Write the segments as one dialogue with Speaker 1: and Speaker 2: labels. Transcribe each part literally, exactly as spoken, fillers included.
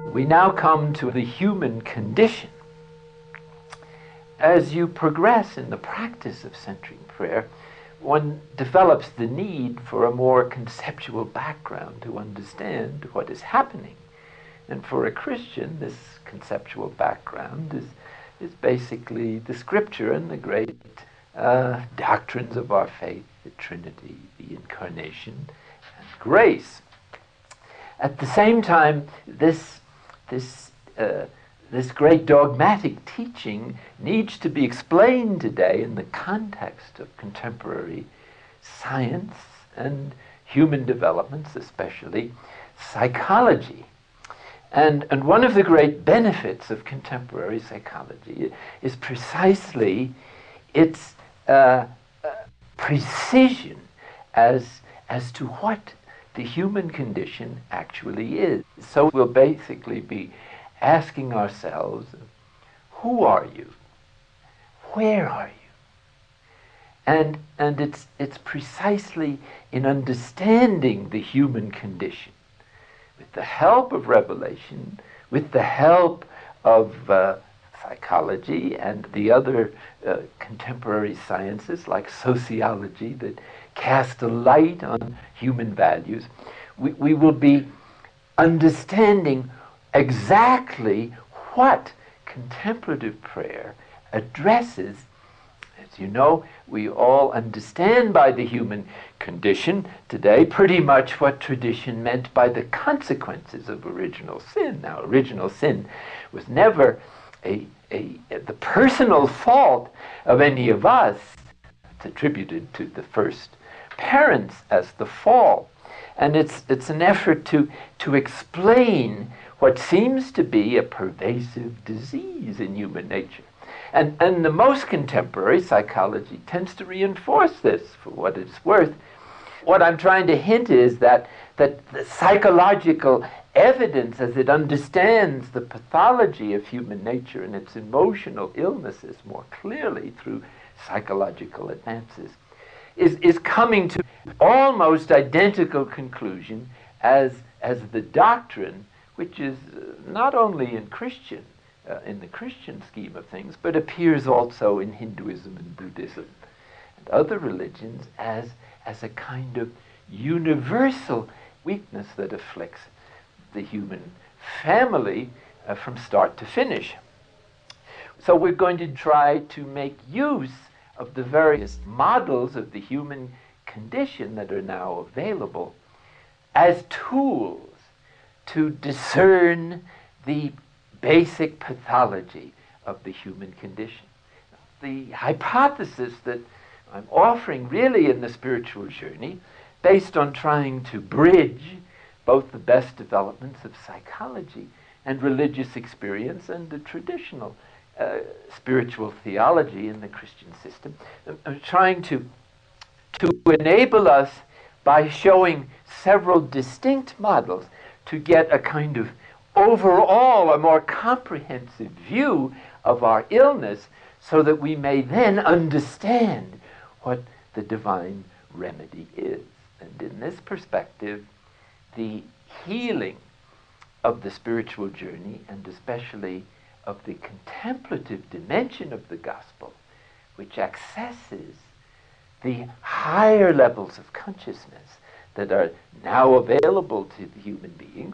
Speaker 1: We now come to the human condition. As you progress in the practice of centering prayer, one develops the need for a more conceptual background to understand what is happening. And for a Christian, this conceptual background is, is basically the Scripture and the great uh, doctrines of our faith, the Trinity, the Incarnation, and grace. At the same time, this, this, uh, this great dogmatic teaching needs to be explained today in the context of contemporary science and human developments, especially psychology. And, and one of the great benefits of contemporary psychology is precisely its uh, uh, precision as, as to what the human condition actually is. So we'll basically be asking ourselves, who are you? Where are you? And, and it's, it's precisely in understanding the human condition, with the help of revelation, with the help of uh, psychology and the other uh, contemporary sciences like sociology that cast a light on human values, we, we will be understanding exactly what contemplative prayer addresses. As you know, we all understand by the human condition today pretty much what tradition meant by the consequences of original sin. Now, original sin was never a, a, the personal fault of any of us. It's attributed to the first parents as the fall. And it's, it's an effort to, to explain what seems to be a pervasive disease in human nature. And, and the most contemporary psychology tends to reinforce this for what it's worth. What I'm trying to hint is that, that the psychological evidence as it understands the pathology of human nature and its emotional illnesses more clearly through psychological advances is, is coming to almost identical conclusion as, as the doctrine, which is not only in Christian Uh, in the Christian scheme of things, but appears also in Hinduism and Buddhism and other religions as, as a kind of universal weakness that afflicts the human family uh, from start to finish. So we're going to try to make use of the various models of the human condition that are now available as tools to discern the basic pathology of the human condition. The hypothesis that I'm offering really in the spiritual journey, based on trying to bridge both the best developments of psychology and religious experience and the traditional uh, spiritual theology in the Christian system, I'm, I'm trying to, to enable us by showing several distinct models to get a kind of overall a more comprehensive view of our illness, so that we may then understand what the divine remedy is. And in this perspective, the healing of the spiritual journey, and especially of the contemplative dimension of the gospel, which accesses the higher levels of consciousness that are now available to the human beings,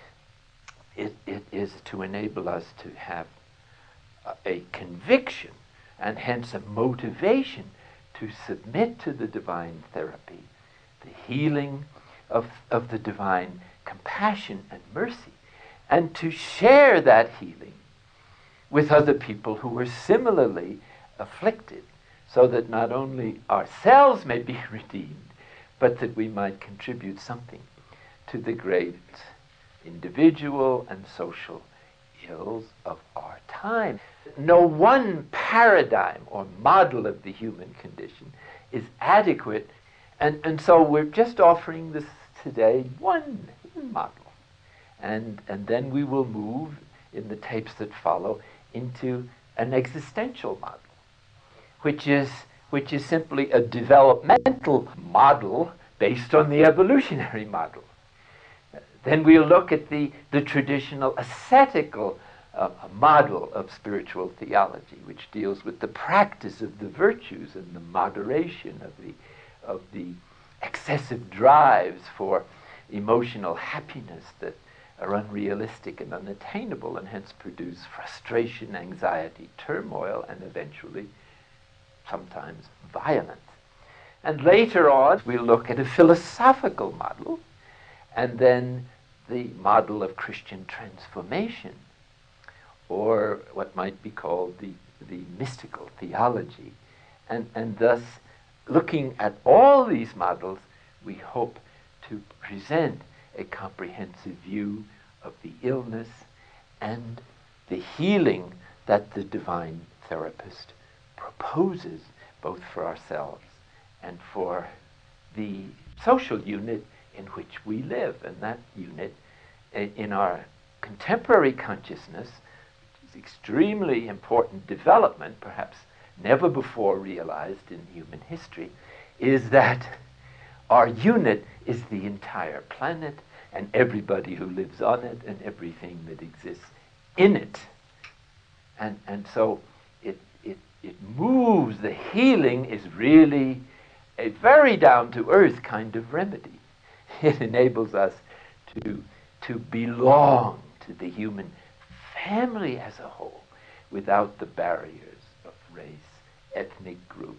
Speaker 1: It, it is to enable us to have a, a conviction and hence a motivation to submit to the divine therapy, the healing of, of the divine compassion and mercy, and to share that healing with other people who are similarly afflicted, so that not only ourselves may be redeemed, but that we might contribute something to the great individual and social ills of our time. No one paradigm or model of the human condition is adequate, and, and so we're just offering this today one model. And, and then we will move in the tapes that follow into an existential model, which is, which is simply a developmental model based on the evolutionary model. Then we'll look at the, the traditional ascetical uh, model of spiritual theology, which deals with the practice of the virtues and the moderation of the, of the excessive drives for emotional happiness that are unrealistic and unattainable, and hence produce frustration, anxiety, turmoil, and eventually, sometimes, violence. And later on, we'll look at a philosophical model, and then the model of Christian transformation, or what might be called the, the mystical theology. And, and thus, looking at all these models, we hope to present a comprehensive view of the illness and the healing that the divine therapist proposes, both for ourselves and for the social unit in which we live. And that unit, in our contemporary consciousness, which is extremely important development, perhaps never before realized in human history, is that our unit is the entire planet and everybody who lives on it and everything that exists in it. And, and so it, it, it moves, the healing is really a very down-to-earth kind of remedy. It enables us to, to belong to the human family as a whole without the barriers of race, ethnic group,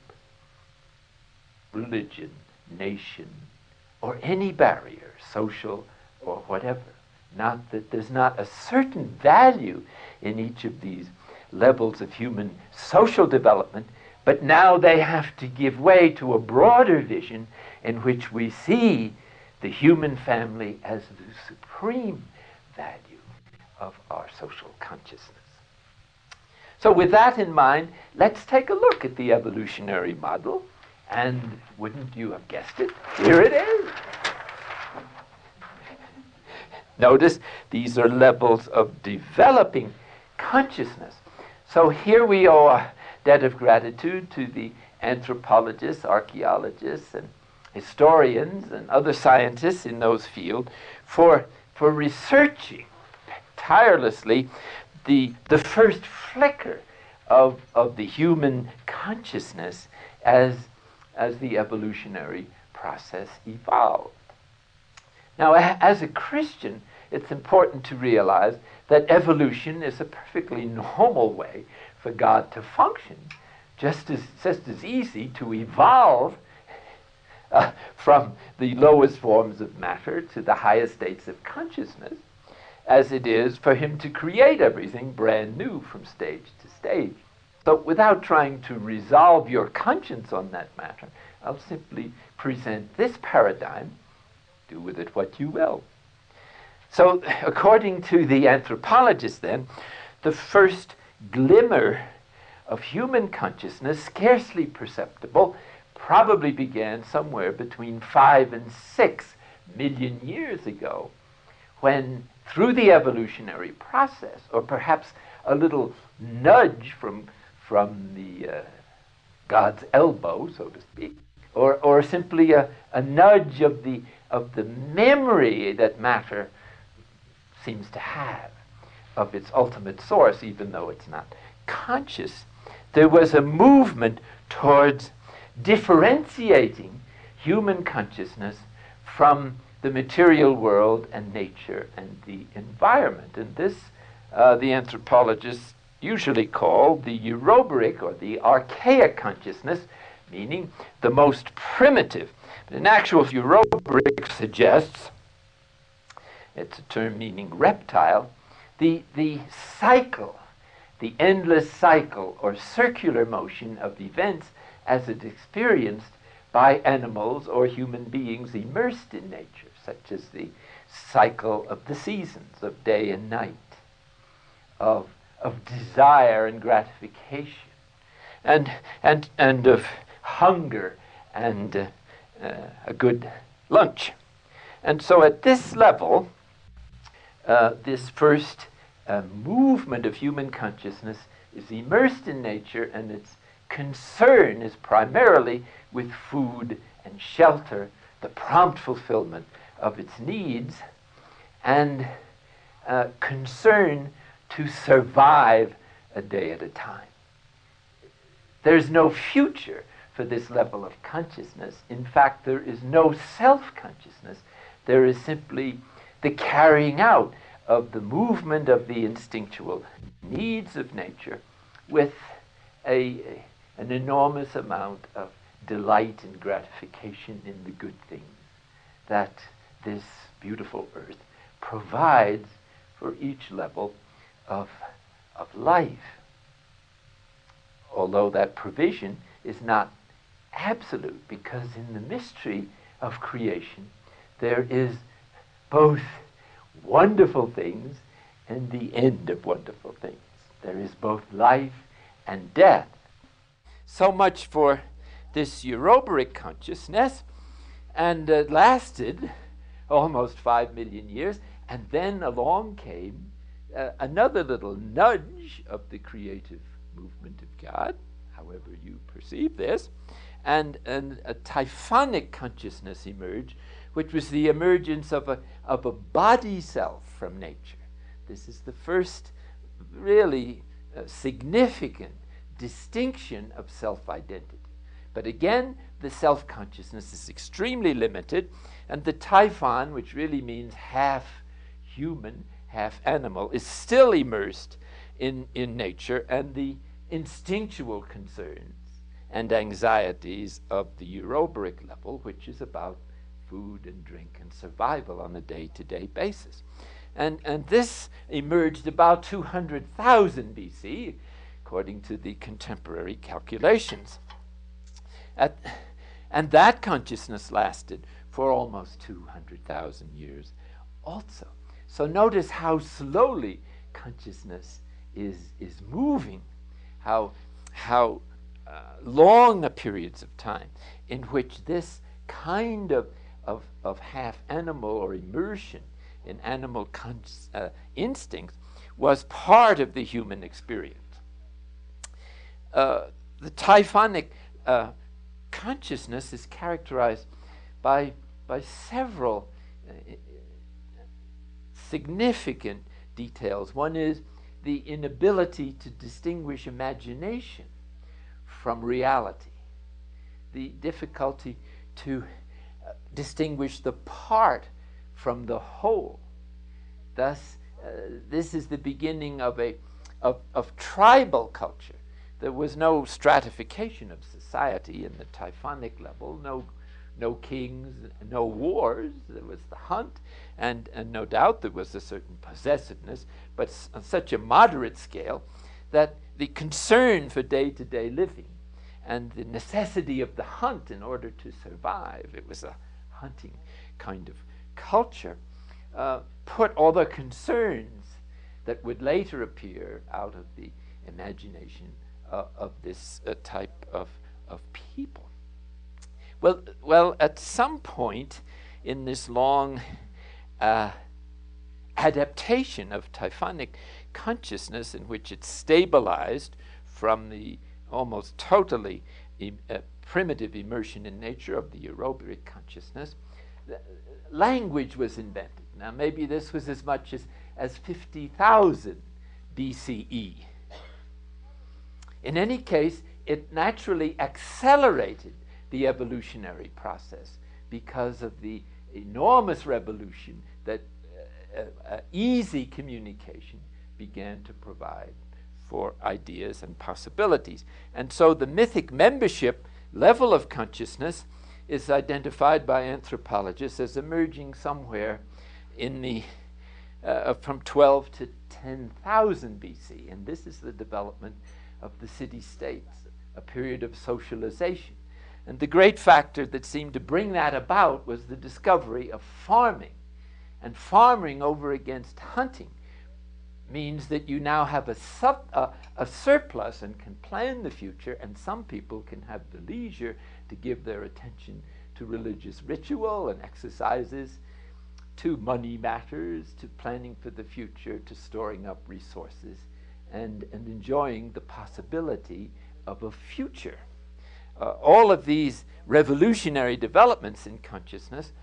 Speaker 1: religion, nation, or any barrier, social or whatever. Not that there's not a certain value in each of these levels of human social development, but now they have to give way to a broader vision in which we see the human family as the supreme value of our social consciousness. So with that in mind, let's take a look at the evolutionary model. And wouldn't you have guessed it? Here it is. Notice these are levels of developing consciousness. So here we owe a debt of gratitude to the anthropologists, archaeologists, and historians and other scientists in those fields for, for researching tirelessly the, the first flicker of, of the human consciousness as as the evolutionary process evolved. Now, as a Christian, it's important to realize that evolution is a perfectly normal way for God to function, just as, just as easy to evolve uh, from the lowest forms of matter to the highest states of consciousness as it is for him to create everything brand new from stage to stage. So without trying to resolve your conscience on that matter, I'll simply present this paradigm. Do with it what you will. So according to the anthropologists then, the first glimmer of human consciousness, scarcely perceptible, probably began somewhere between five and six million years ago, when through the evolutionary process, or perhaps a little nudge from from the uh, God's elbow, so to speak, or, or simply a, a nudge of the, of the memory that matter seems to have of its ultimate source, even though it's not conscious, there was a movement towards differentiating human consciousness from the material world and nature and the environment. And this, uh, the anthropologists usually called the Eurobaric, or the archaic consciousness, meaning the most primitive. But in actual, Eurobaric suggests, it's a term meaning reptile, the, the cycle, the endless cycle or circular motion of events as it's experienced by animals or human beings immersed in nature, such as the cycle of the seasons, of day and night, of of desire and gratification, and and and of hunger and uh, uh, a good lunch. And so at this level, uh, this first uh, movement of human consciousness is immersed in nature, and its concern is primarily with food and shelter, the prompt fulfillment of its needs, and uh, concern to survive a day at a time. There's no future for this level of consciousness. In fact, there is no self-consciousness. There is simply the carrying out of the movement of the instinctual needs of nature with a, a, an enormous amount of delight and gratification in the good things that this beautiful earth provides for each level of, of life. Although that provision is not absolute, because in the mystery of creation there is both wonderful things and the end of wonderful things. There is both life and death. So much for this Uroboric consciousness, and it lasted almost five million years, and then along came uh, another little nudge of the creative movement of God, however you perceive this, and, and a typhonic consciousness emerged, which was the emergence of a, of a body self from nature. This is the first really uh, significant distinction of self-identity. But again, the self-consciousness is extremely limited, and the typhon, which really means half human, half animal, is still immersed in, in nature and the instinctual concerns and anxieties of the Uroboric level, which is about food and drink and survival on a day-to-day basis. And, and this emerged about two hundred thousand B C, according to the contemporary calculations. At, and that consciousness lasted for almost two hundred thousand years also. So notice how slowly consciousness is, is moving, how, how uh, long a periods of time in which this kind of, of, of half animal or immersion in animal cons- uh, instincts was part of the human experience. Uh, the typhonic uh, consciousness is characterized by, by several uh, significant details. One is the inability to distinguish imagination from reality, the difficulty to uh, distinguish the part from the whole. Thus, uh, this is the beginning of a of, of tribal culture. There was no stratification of society in the typhonic level, no no kings, no wars. There was the hunt, and, and no doubt there was a certain possessiveness, but s- on such a moderate scale that the concern for day-to-day living and the necessity of the hunt in order to survive, it was a hunting kind of culture, uh, put all the concerns that would later appear out of the imagination uh, of this uh, type of, of people. Well, well, at some point in this long uh, adaptation of typhonic consciousness, in which it stabilized from the almost totally em- uh, primitive immersion in nature of the Uroboric consciousness, language was invented. Now, maybe this was as much as, as fifty thousand B C E. In any case, it naturally accelerated the evolutionary process because of the enormous revolution that uh, uh, easy communication began to provide for ideas and possibilities. And so the mythic membership level of consciousness is identified by anthropologists as emerging somewhere in the uh, from twelve to ten thousand B C. And this is the development of the city-states, a period of socialization. And the great factor that seemed to bring that about was the discovery of farming. And farming over against hunting means that you now have a, sub, uh, a surplus and can plan the future, and some people can have the leisure to give their attention to religious ritual and exercises, to money matters, to planning for the future, to storing up resources, and, and enjoying the possibility of a future. Uh, all of these revolutionary developments in consciousness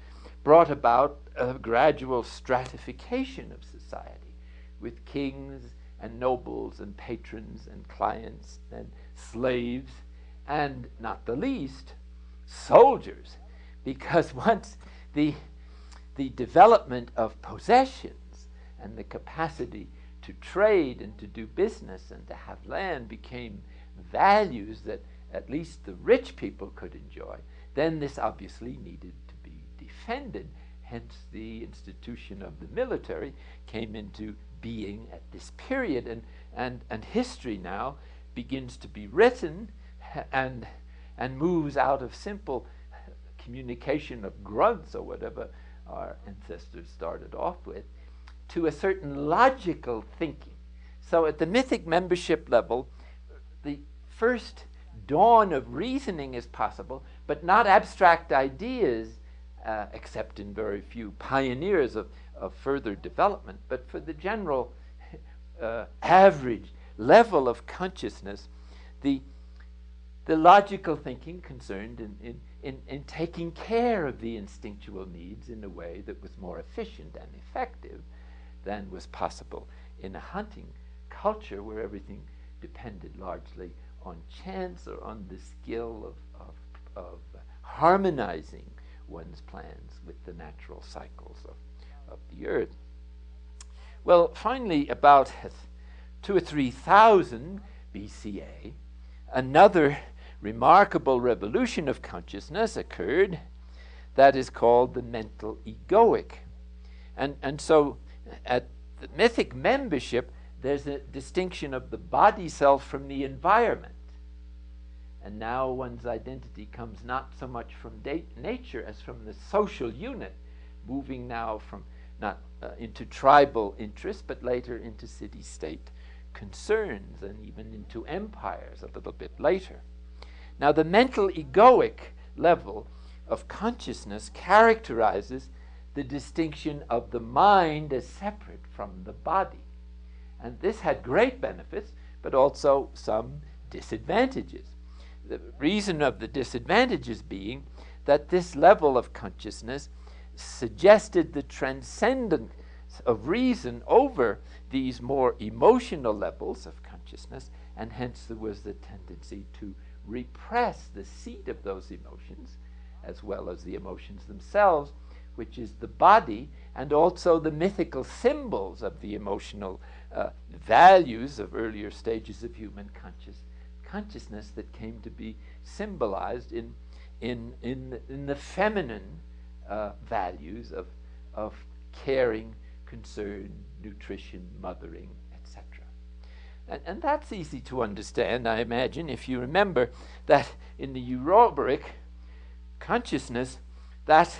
Speaker 1: brought about a gradual stratification of society, with kings and nobles and patrons and clients and slaves, and not the least, soldiers, because once the, the development of possessions and the capacity to trade and to do business and to have land became values that at least the rich people could enjoy, then this obviously needed to be defended. Hence the institution of the military came into being at this period, and, and, and history now begins to be written and, and moves out of simple communication of grunts or whatever our ancestors started off with, to a certain logical thinking. So at the mythic membership level, the first dawn of reasoning is possible, but not abstract ideas, uh, except in very few pioneers of, of further development. But for the general uh, average level of consciousness, the, the logical thinking concerned in, in, in, in taking care of the instinctual needs in a way that was more efficient and effective than was possible in a hunting culture where everything depended largely on chance or on the skill of, of, of harmonizing one's plans with the natural cycles of, of the earth. Well, finally, about two or three thousand B C A, another remarkable revolution of consciousness occurred that is called the mental egoic. And, and so at the mythic membership, there's a distinction of the body self from the environment. And now one's identity comes not so much from da- nature as from the social unit, moving now from not uh, into tribal interests, but later into city-state concerns and even into empires a little bit later. Now the mental egoic level of consciousness characterizes the distinction of the mind as separate from the body. And this had great benefits, but also some disadvantages. The reason of the disadvantages being that this level of consciousness suggested the transcendence of reason over these more emotional levels of consciousness, and hence there was the tendency to repress the seat of those emotions, as well as the emotions themselves, which is the body, and also the mythical symbols of the emotional uh, values of earlier stages of human conscious, consciousness that came to be symbolized in, in, in, in the feminine uh, values of, of caring, concern, nutrition, mothering, et cetera. And, and that's easy to understand, I imagine, if you remember that in the Uroboric consciousness, that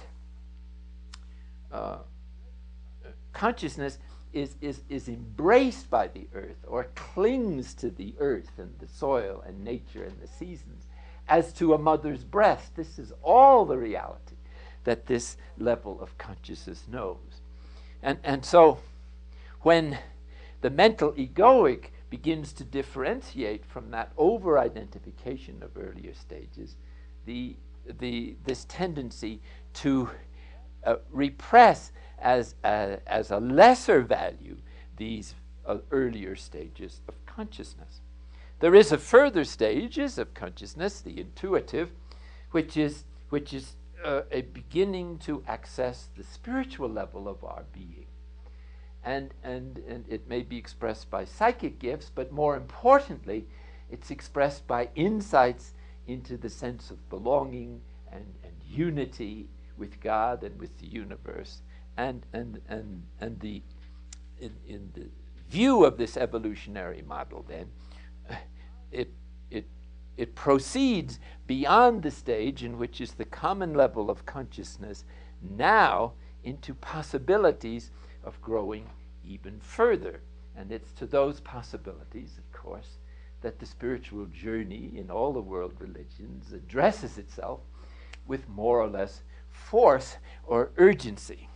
Speaker 1: uh, consciousness is, is, is embraced by the earth, or clings to the earth and the soil and nature and the seasons, as to a mother's breast. This is all the reality that this level of consciousness knows. And, and so when the mental egoic begins to differentiate from that over-identification of earlier stages, the, the, this tendency to uh, repress as a, as a lesser value these uh, earlier stages of consciousness. There is a further stages of consciousness, the intuitive, which is, which is uh, a beginning to access the spiritual level of our being. And, and, and it may be expressed by psychic gifts, but more importantly, it's expressed by insights into the sense of belonging and, and unity with God and with the universe. And, and, and, and the, in, in the view of this evolutionary model, then, it, it, it proceeds beyond the stage in which is the common level of consciousness now into possibilities of growing even further. And it's to those possibilities, of course, that the spiritual journey in all the world religions addresses itself with more or less force or urgency.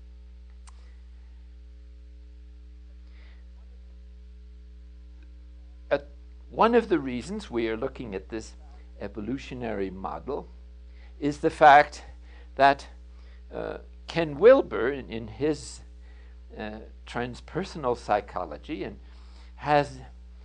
Speaker 1: Uh, one of the reasons we are looking at this evolutionary model is the fact that uh, Ken Wilber, in, in his uh, transpersonal psychology, and has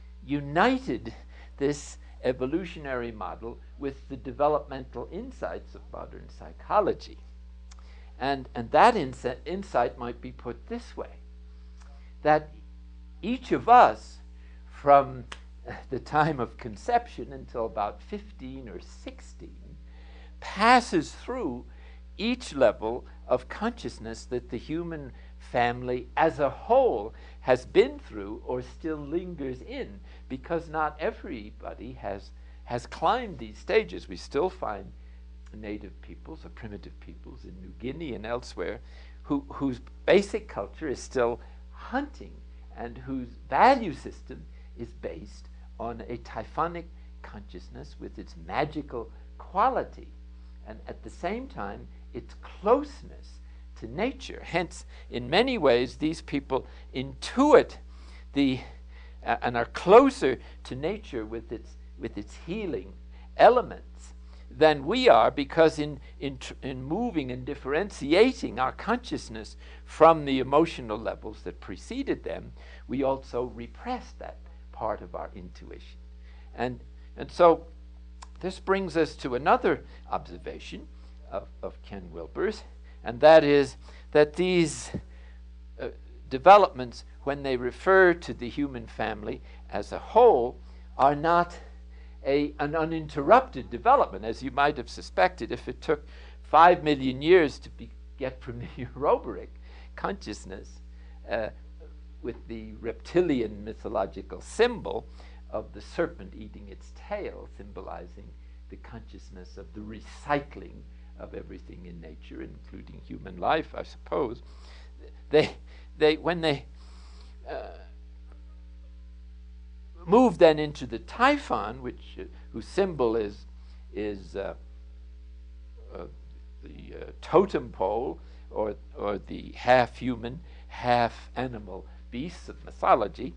Speaker 1: united this evolutionary model with the developmental insights of modern psychology. And, and that insi- insight might be put this way, that each of us, from the time of conception until about fifteen or sixteen, passes through each level of consciousness that the human family as a whole has been through or still lingers in, because not everybody has has climbed these stages. We still find native peoples or primitive peoples in New Guinea and elsewhere who, whose basic culture is still hunting and whose value system is based on a typhonic consciousness with its magical quality and at the same time its closeness to nature. Hence, in many ways, these people intuit the uh, and are closer to nature with its with its healing elements than we are, because in in tr- in moving and differentiating our consciousness from the emotional levels that preceded them, we also repress that part of our intuition, and and so this brings us to another observation of, of Ken Wilber's, and that is that these uh, developments, when they refer to the human family as a whole, are not a, an uninterrupted development, as you might have suspected. If it took five million years to be, get from the Uroboric consciousness uh, with the reptilian mythological symbol of the serpent eating its tail, symbolizing the consciousness of the recycling of everything in nature, including human life, I suppose. They, they, when they uh, move then into the Typhon, which uh, whose symbol is is uh, uh, the uh, totem pole, or or the half-human, half-animal beasts of mythology,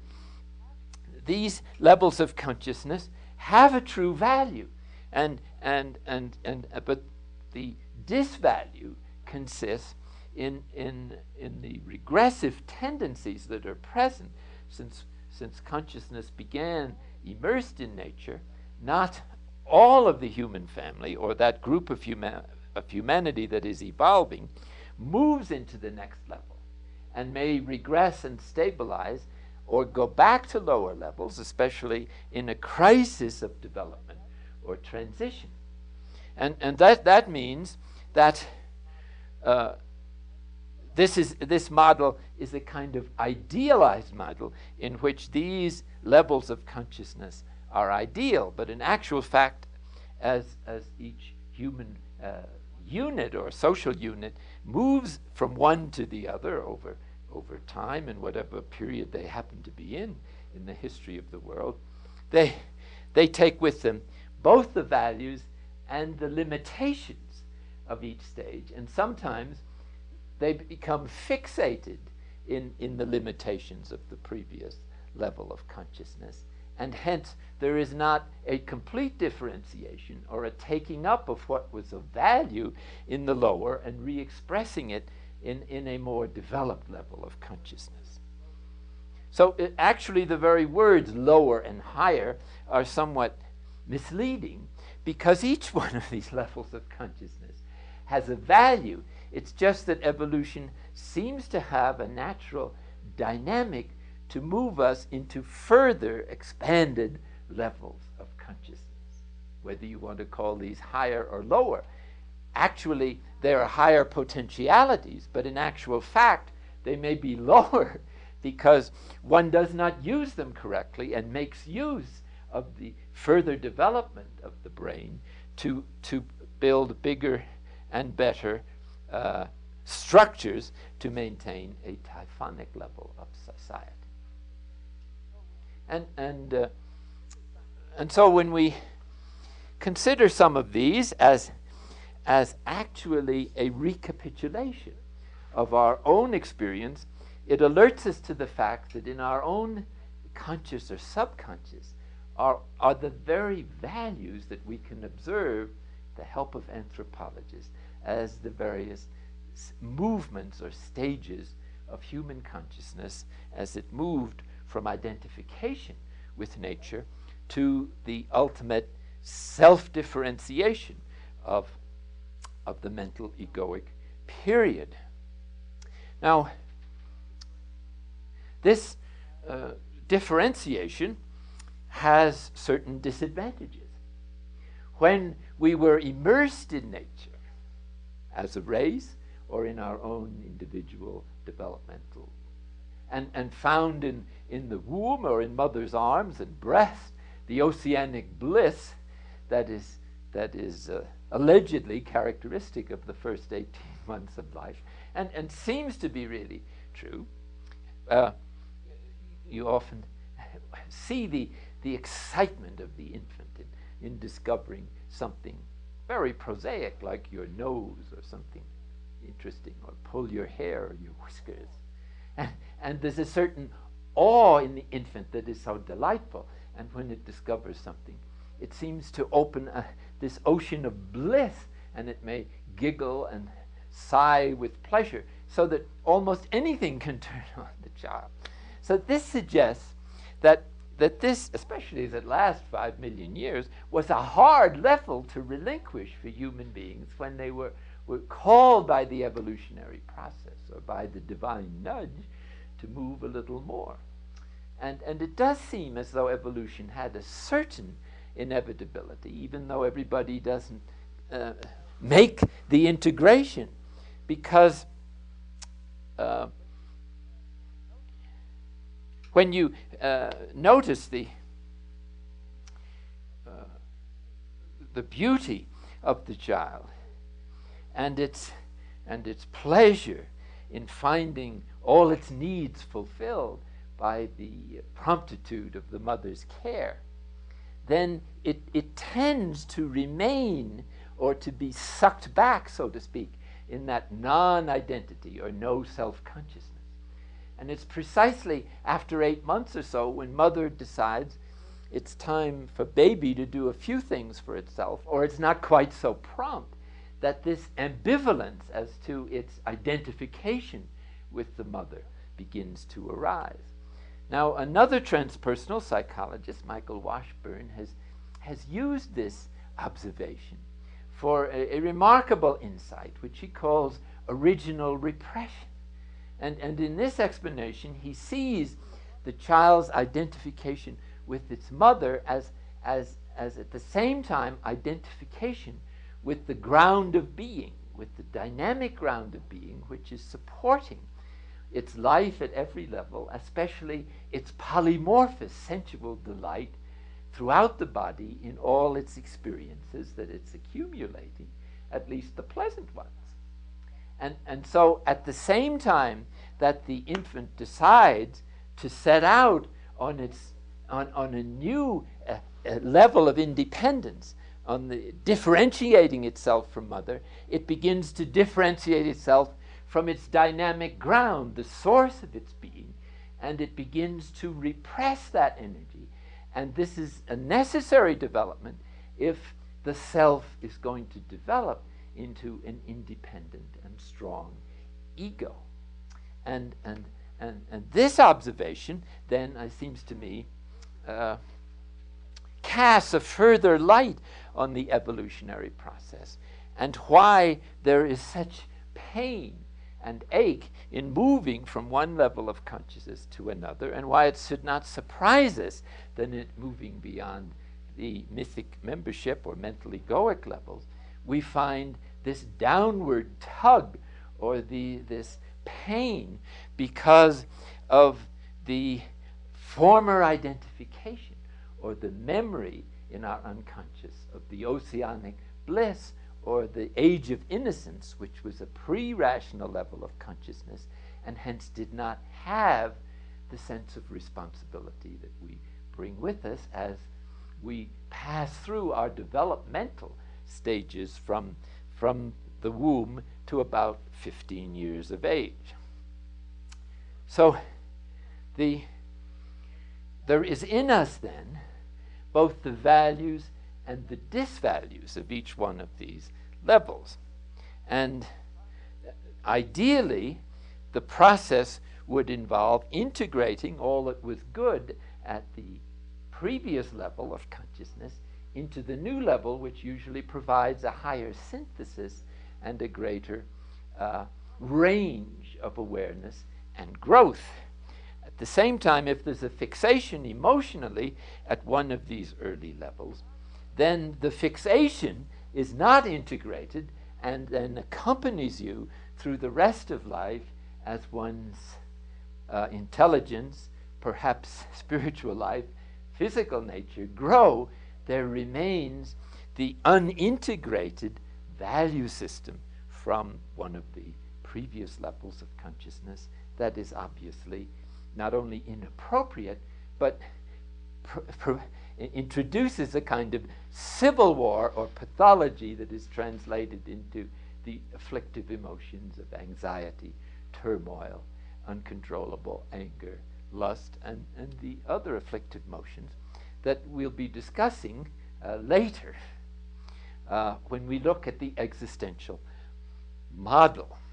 Speaker 1: these levels of consciousness have a true value, and and and and uh, but the disvalue consists in in in the regressive tendencies that are present since since consciousness began immersed in nature. Not all of the human family, or that group of human of humanity that is evolving, moves into the next level and may regress and stabilize or go back to lower levels, especially in a crisis of development or transition. And, and that, that means that uh, this, is, this model is a kind of idealized model in which these levels of consciousness are ideal, but in actual fact, as, as each human uh, unit or social unit moves from one to the other over over time, in whatever period they happen to be in in the history of the world, they they take with them both the values and the limitations of each stage, and sometimes they become fixated in in the limitations of the previous level of consciousness, and hence there is not a complete differentiation or a taking up of what was of value in the lower and re-expressing it in, in a more developed level of consciousness. So it, actually the very words lower and higher are somewhat misleading, because each one of these levels of consciousness has a value. It's just that evolution seems to have a natural dynamic to move us into further expanded levels of consciousness, whether you want to call these higher or lower. Actually, there are higher potentialities, but in actual fact, they may be lower because one does not use them correctly and makes use of the further development of the brain to, to build bigger and better uh, structures to maintain a typhonic level of society. And, and, uh, and so when we consider some of these as as actually a recapitulation of our own experience, it alerts us to the fact that in our own conscious or subconscious are, are the very values that we can observe, with the help of anthropologists, as the various s- movements or stages of human consciousness as it moved from identification with nature to the ultimate self-differentiation of, of the mental egoic period. Now, this uh, differentiation has certain disadvantages. When we were immersed in nature as a race or in our own individual developmental and, and found in, in the womb or in mother's arms and breast the oceanic bliss that is, that is uh, allegedly characteristic of the first eighteen months of life and, and seems to be really true. Uh, you often see the, the excitement of the infant in, in discovering something very prosaic like your nose or something interesting, or pull your hair or your whiskers. And, and there's a certain awe in the infant that is so delightful. And when it discovers something, it seems to open a, this ocean of bliss, and it may giggle and sigh with pleasure, so that almost anything can turn on the child. So this suggests that, that this, especially as it lasts five million years, was a hard level to relinquish for human beings when they were, were called by the evolutionary process or by the divine nudge to move a little more. And, and it does seem as though evolution had a certain inevitability, even though everybody doesn't uh, make the integration, because uh, when you uh, notice the uh, the beauty of the child and its and its pleasure in finding all its needs fulfilled by the promptitude of the mother's care, then it, it tends to remain or to be sucked back, so to speak, in that non-identity or no self-consciousness. And it's precisely after eight months or so when mother decides it's time for baby to do a few things for itself, or it's not quite so prompt, that this ambivalence as to its identification with the mother begins to arise. Now, another transpersonal psychologist, Michael Washburn, has, has used this observation for a, a remarkable insight, which he calls original repression. And, and in this explanation, he sees the child's identification with its mother as, as, as at the same time identification with the ground of being, with the dynamic ground of being, which is supporting its life at every level, especially its polymorphous sensual delight throughout the body in all its experiences that it's accumulating, at least the pleasant ones. And, and so at the same time that the infant decides to set out on, its, on, on a new uh, uh, level of independence, on the differentiating itself from mother, it begins to differentiate itself from its dynamic ground, the source of its being, and it begins to repress that energy. And this is a necessary development if the self is going to develop into an independent and strong ego. And, and, and, and this observation, then, it seems to me, uh, casts a further light on the evolutionary process and why there is such pain and ache in moving from one level of consciousness to another, and why it should not surprise us that in moving beyond the mythic membership or mental egoic levels, we find this downward tug or the this pain because of the former identification or the memory in our unconscious of the oceanic bliss or the age of innocence, which was a pre-rational level of consciousness and hence did not have the sense of responsibility that we bring with us as we pass through our developmental stages from, from the womb to about fifteen years of age. So the, there is in us then both the values and the disvalues of each one of these levels. And ideally, the process would involve integrating all that was good at the previous level of consciousness into the new level, which usually provides a higher synthesis and a greater uh, range of awareness and growth. At the same time, if there's a fixation emotionally at one of these early levels, then the fixation is not integrated and then accompanies you through the rest of life as one's uh, intelligence, perhaps spiritual life, physical nature grow. There remains the unintegrated value system from one of the previous levels of consciousness that is obviously not only inappropriate, but pr- pr- introduces a kind of civil war or pathology that is translated into the afflictive emotions of anxiety, turmoil, uncontrollable anger, lust, and, and the other afflictive emotions that we'll be discussing uh, later uh, when we look at the existential model.